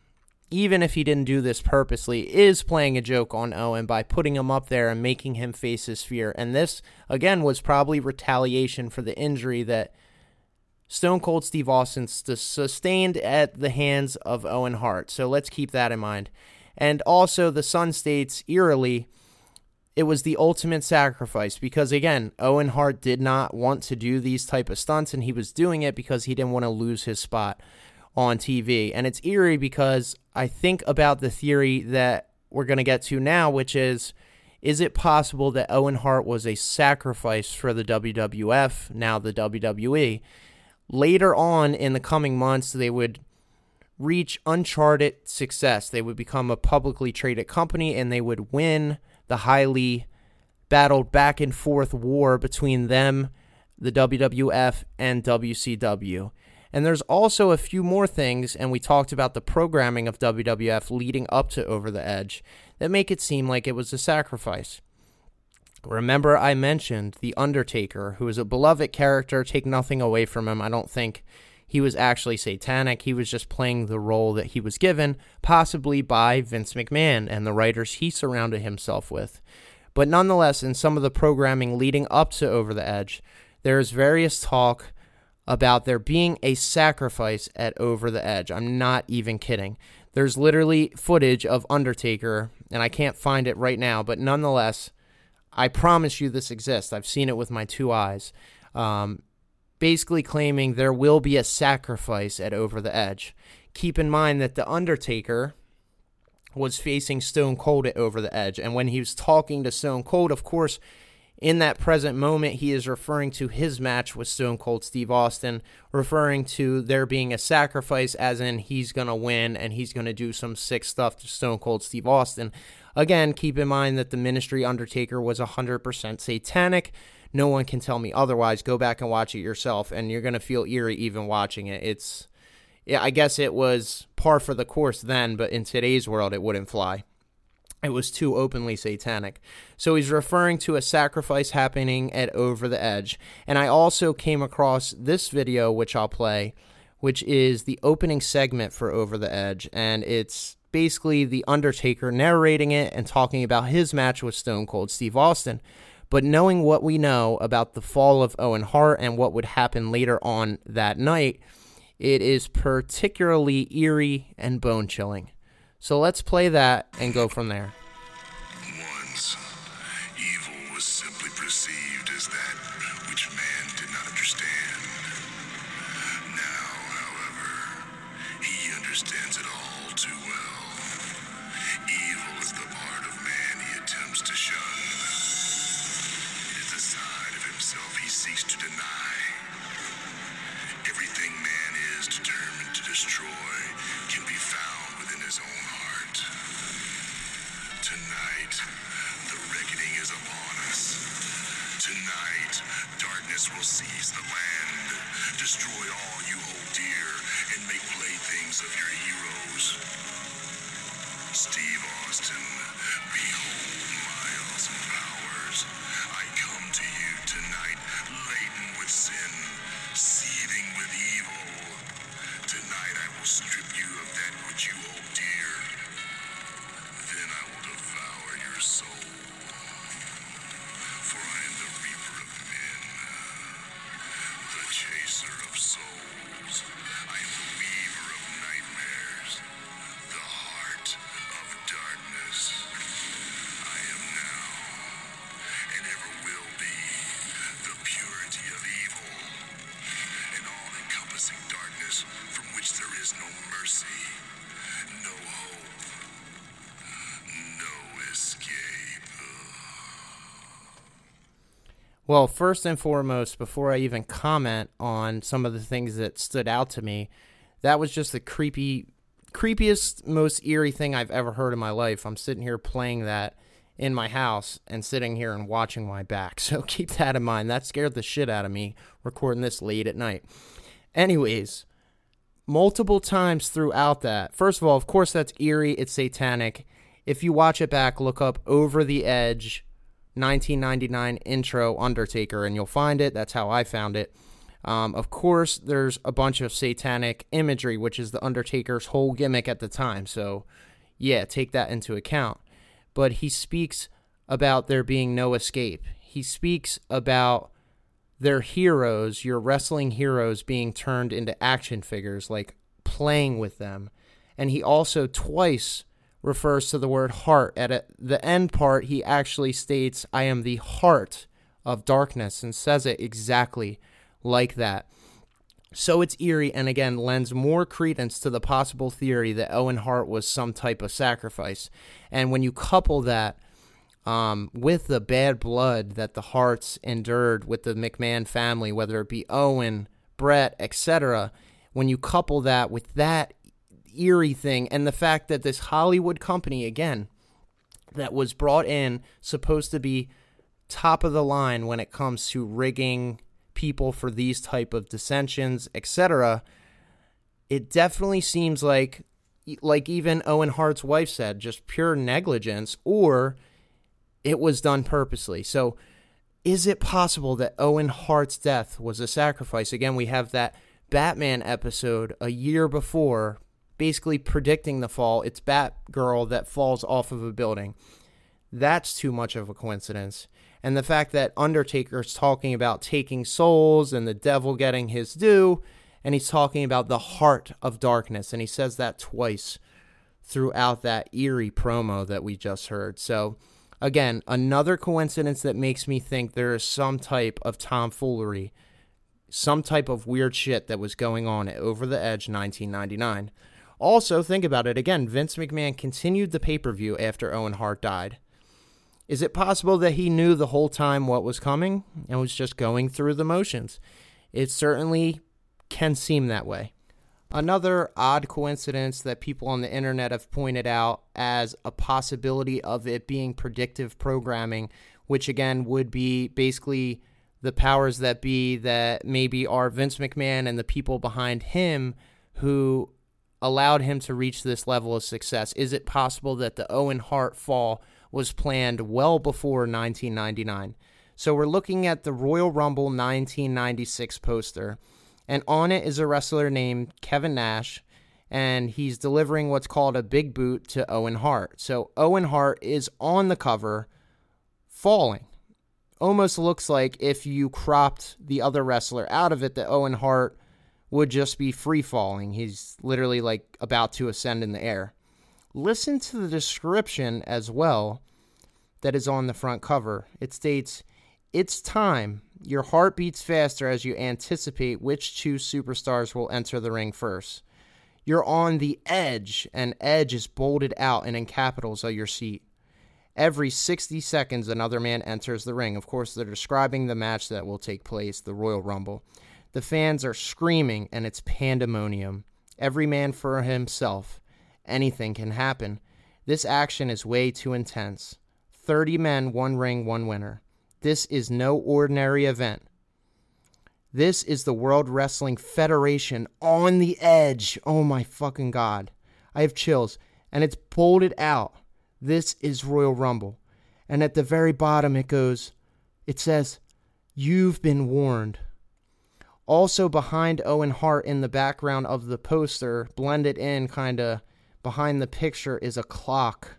even if he didn't do this purposely, is playing a joke on Owen by putting him up there and making him face his fear. And this, again, was probably retaliation for the injury that Stone Cold Steve Austin sustained at the hands of Owen Hart. So let's keep that in mind. And also, the Sun states, eerily, it was the ultimate sacrifice because, again, Owen Hart did not want to do these type of stunts, and he was doing it because he didn't want to lose his spot on TV. And it's eerie because I think about the theory that we're going to get to now, which is it possible that Owen Hart was a sacrifice for the WWF, now the WWE? Later on in the coming months, they would reach uncharted success. They would become a publicly traded company, and they would win the highly battled back and forth war between them, the WWF, and WCW. And there's also a few more things, and we talked about the programming of WWF leading up to Over the Edge, that make it seem like it was a sacrifice. Remember, I mentioned The Undertaker, who is a beloved character. Take nothing away from him. I don't think he was actually satanic. He was just playing the role that he was given, possibly by Vince McMahon and the writers he surrounded himself with. But nonetheless, in some of the programming leading up to Over the Edge, there is various talk about there being a sacrifice at Over the Edge. I'm not even kidding. There's literally footage of Undertaker, and I can't find it right now, but nonetheless, I promise you this exists. I've seen it with my two eyes. Basically claiming there will be a sacrifice at Over the Edge. Keep in mind that The Undertaker was facing Stone Cold at Over the Edge, and when he was talking to Stone Cold, of course, in that present moment, he is referring to his match with Stone Cold Steve Austin, referring to there being a sacrifice, as in he's going to win and he's going to do some sick stuff to Stone Cold Steve Austin. Again, keep in mind that the Ministry Undertaker was 100% satanic. No one can tell me otherwise. Go back and watch it yourself, and you're going to feel eerie even watching it. I guess it was par for the course then, but in today's world, it wouldn't fly. It was too openly satanic. So he's referring to a sacrifice happening at Over the Edge. And I also came across this video, which I'll play, which is the opening segment for Over the Edge. And it's basically The Undertaker narrating it and talking about his match with Stone Cold Steve Austin. But knowing what we know about the fall of Owen Hart and what would happen later on that night, it is particularly eerie and bone-chilling. So let's play that and go from there.
Once, evil was simply perceived as that which man did not understand. Now, however, he understands it all too well. Evil is the part of man he attempts to shun. It is a side of himself he seeks to deny. Everything man is determined to destroy can be found within his own heart. Tonight, the reckoning is upon us. Tonight, darkness will seize the land, destroy all you hold dear, and make playthings of your heroes. Steve Austin, behold my awesome powers. I come to you tonight, laden with sin, seething with evil. Tonight I will strip you of that which you hold dear.
Well, first and foremost, before I even comment on some of the things that stood out to me, that was just the creepiest, most eerie thing I've ever heard in my life. I'm sitting here playing that in my house and sitting here and watching my back. So keep that in mind. That scared the shit out of me recording this late at night. Anyways, multiple times throughout that. First of all, of course, that's eerie. It's satanic. If you watch it back, look up Over the Edge 1999 intro Undertaker, and you'll find it. That's how I found it. Of course, there's a bunch of satanic imagery, which is the Undertaker's whole gimmick at the time. So, yeah, take that into account. But he speaks about there being no escape. He speaks about their heroes, your wrestling heroes, being turned into action figures, like playing with them. And he also twice refers to the word heart. At the end part, he actually states, I am the heart of darkness, and says it exactly like that. So it's eerie, and again, lends more credence to the possible theory that Owen Hart was some type of sacrifice. And when you couple that with the bad blood that the Harts endured with the McMahon family, whether it be Owen, Bret, etc., when you couple that with that eerie thing, and the fact that this Hollywood company, again, that was brought in, supposed to be top of the line when it comes to rigging people for these type of dissensions, etc., it definitely seems like even Owen Hart's wife said, just pure negligence, or it was done purposely. So is it possible that Owen Hart's death was a sacrifice? Again, we have that Batman episode a year before, basically predicting the fall. It's Batgirl that falls off of a building. That's too much of a coincidence. And the fact that Undertaker's talking about taking souls and the devil getting his due, and he's talking about the heart of darkness, and he says that twice throughout that eerie promo that we just heard. So, again, another coincidence that makes me think there is some type of tomfoolery, some type of weird shit that was going on at Over the Edge 1999. Also, think about it again, Vince McMahon continued the pay-per-view after Owen Hart died. Is it possible that he knew the whole time what was coming and was just going through the motions? It certainly can seem that way. Another odd coincidence that people on the internet have pointed out as a possibility of it being predictive programming, which again would be basically the powers that be that maybe are Vince McMahon and the people behind him who allowed him to reach this level of success. Is it possible that the Owen Hart fall was planned well before 1999? So we're looking at the Royal Rumble 1996 poster, and on it is a wrestler named Kevin Nash, and he's delivering what's called a big boot to Owen Hart. So Owen Hart is on the cover, falling. Almost looks like if you cropped the other wrestler out of it, that Owen Hart would just be free falling. He's literally like about to ascend in the air. Listen to the description as well that is on the front cover. It states, "It's time. Your heart beats faster as you anticipate which two superstars will enter the ring first. You're on the edge," and edge is bolded out and in capitals of your seat. "Every 60 seconds, another man enters the ring." Of course, they're describing the match that will take place, the Royal Rumble. "The fans are screaming, and it's pandemonium. Every man for himself. Anything can happen. This action is way too intense. 30 men, one ring, one winner. This is no ordinary event. This is the World Wrestling Federation on the edge." Oh my fucking God. I have chills. And it's bolded out. This is Royal Rumble. And at the very bottom it says, "You've been warned." Also behind Owen Hart in the background of the poster, blended in kind of behind the picture, is a clock.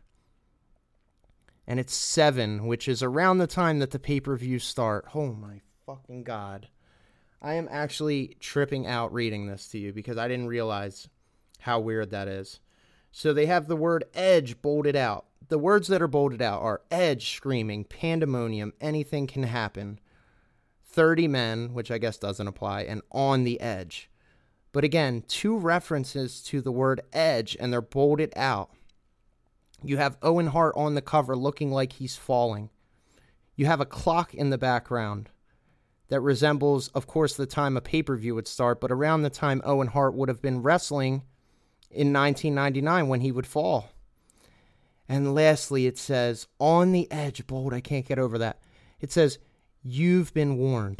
And it's 7, which is around the time that the pay-per-views start. Oh my fucking God. I am actually tripping out reading this to you because I didn't realize how weird that is. So they have the word edge bolded out. The words that are bolded out are edge, screaming, pandemonium, anything can happen, 30 men, which I guess doesn't apply, and on the edge. But again, 2 references to the word edge, and they're bolded out. You have Owen Hart on the cover looking like he's falling. You have a clock in the background that resembles, of course, the time a pay-per-view would start, but around the time Owen Hart would have been wrestling in 1999 when he would fall. And lastly, it says, on the edge, bold, I can't get over that. It says, you've been warned.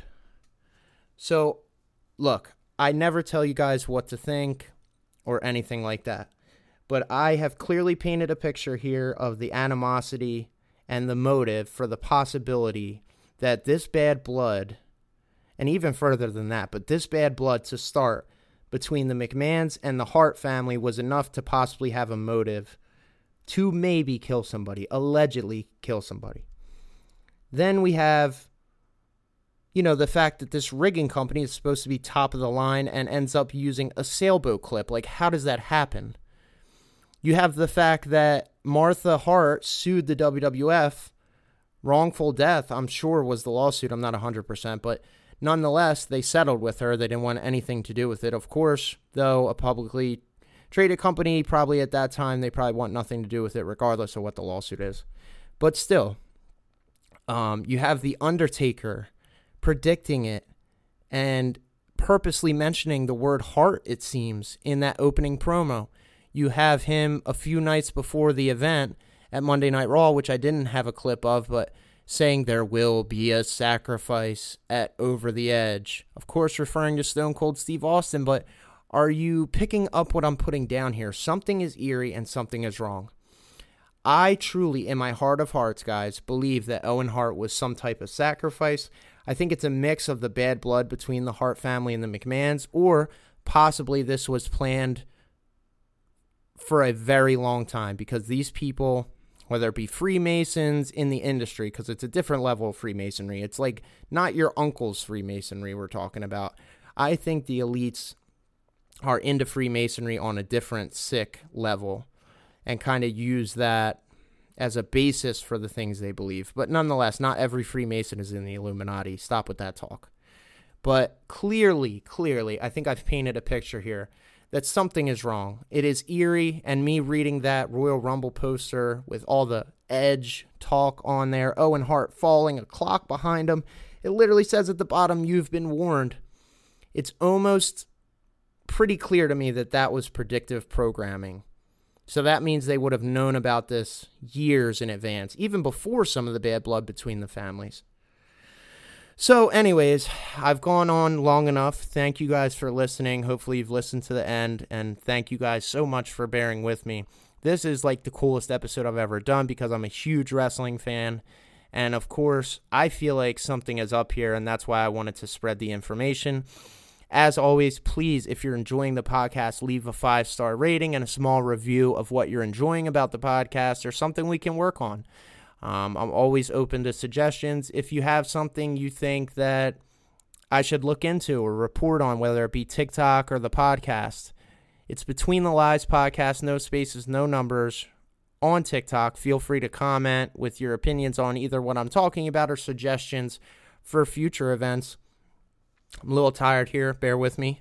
So, look, I never tell you guys what to think or anything like that. But I have clearly painted a picture here of the animosity and the motive for the possibility that this bad blood, and even further than that, but this bad blood to start between the McMahons and the Hart family was enough to possibly have a motive to maybe kill somebody, allegedly kill somebody. Then we have, the fact that this rigging company is supposed to be top of the line and ends up using a sailboat clip. Like, how does that happen? You have the fact that Martha Hart sued the WWF. Wrongful death, I'm sure, was the lawsuit. I'm not 100%, but nonetheless, they settled with her. They didn't want anything to do with it. Of course, though, a publicly traded company, probably at that time, they probably want nothing to do with it, regardless of what the lawsuit is. But still, you have The Undertaker predicting it and purposely mentioning the word Hart, it seems, in that opening promo. You have him a few nights before the event at Monday Night Raw, which I didn't have a clip of, but saying there will be a sacrifice at Over the Edge. Of course, referring to Stone Cold Steve Austin, but are you picking up what I'm putting down here? Something is eerie and something is wrong. I truly, in my heart of hearts, guys, believe that Owen Hart was some type of sacrifice. I think it's a mix of the bad blood between the Hart family and the McMahons, or possibly this was planned for a very long time, because these people, whether it be Freemasons in the industry, because it's a different level of Freemasonry. It's like not your uncle's Freemasonry we're talking about. I think the elites are into Freemasonry on a different sick level and kind of use that as a basis for the things they believe. But nonetheless, not every Freemason is in the Illuminati. Stop with that talk. But clearly, I think I've painted a picture here that something is wrong. It is eerie, and me reading that Royal Rumble poster with all the Edge talk on there, Owen Hart falling, a clock behind him, it literally says at the bottom, you've been warned. It's almost pretty clear to me that that was predictive programming. So that means they would have known about this years in advance, even before some of the bad blood between the families. So anyways, I've gone on long enough. Thank you guys for listening. Hopefully you've listened to the end, and thank you guys so much for bearing with me. This is like the coolest episode I've ever done because I'm a huge wrestling fan. And of course, I feel like something is up here, and that's why I wanted to spread the information. As always, please, if you're enjoying the podcast, leave a 5-star rating and a small review of what you're enjoying about the podcast or something we can work on. I'm always open to suggestions. If you have something you think that I should look into or report on, whether it be TikTok or the podcast, it's Between the Lies Podcast, no spaces, no numbers, on TikTok. Feel free to comment with your opinions on either what I'm talking about or suggestions for future events. I'm a little tired here. Bear with me.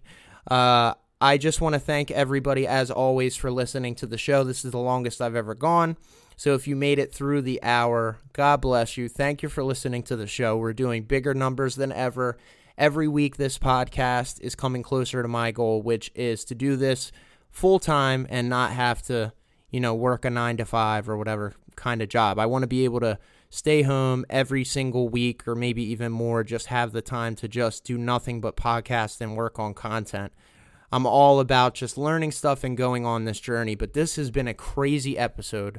I just want to thank everybody, as always, for listening to the show. This is the longest I've ever gone. So if you made it through the hour, God bless you. Thank you for listening to the show. We're doing bigger numbers than ever. Every week, this podcast is coming closer to my goal, which is to do this full-time and not have to, work a 9-to-5 or whatever kind of job. I want to be able to stay home every single week, or maybe even more, just have the time to just do nothing but podcast and work on content. I'm all about just learning stuff and going on this journey, but this has been a crazy episode.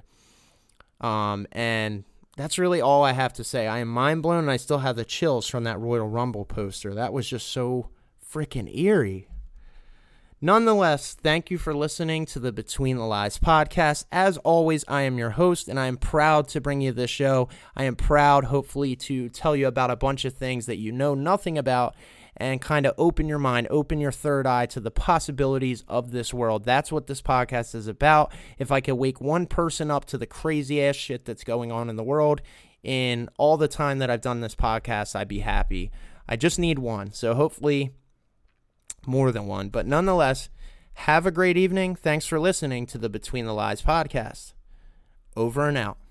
And that's really all I have to say. I am mind blown, and I still have the chills from that Royal Rumble poster. That was just so freaking eerie. Nonetheless, thank you for listening to the Between the Lies podcast. As always, I am your host, and I am proud to bring you this show. I am proud, hopefully, to tell you about a bunch of things that you know nothing about and kind of open your mind, open your third eye to the possibilities of this world. That's what this podcast is about. If I could wake one person up to the crazy-ass shit that's going on in the world in all the time that I've done this podcast, I'd be happy. I just need one, so hopefully more than one. But nonetheless, have a great evening. Thanks for listening to the Between the Lies podcast. Over and out.